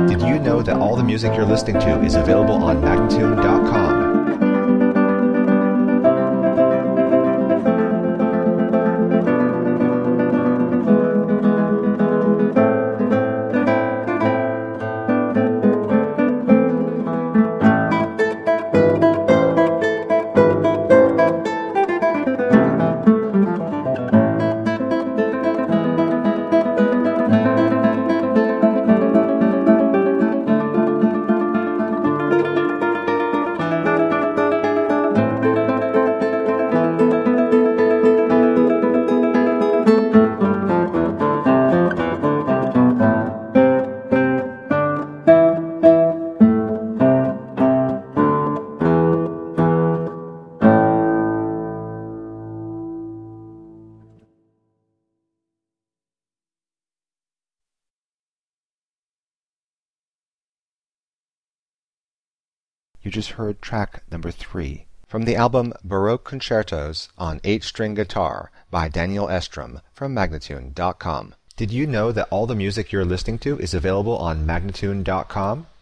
Did you know that all the music you're listening to is available on Magnatune.com? You just heard track number 3 from the album Baroque Concertos on 8-string guitar by Daniel Estrom from Magnatune.com. Did you know that all the music you're listening to is available on Magnatune.com?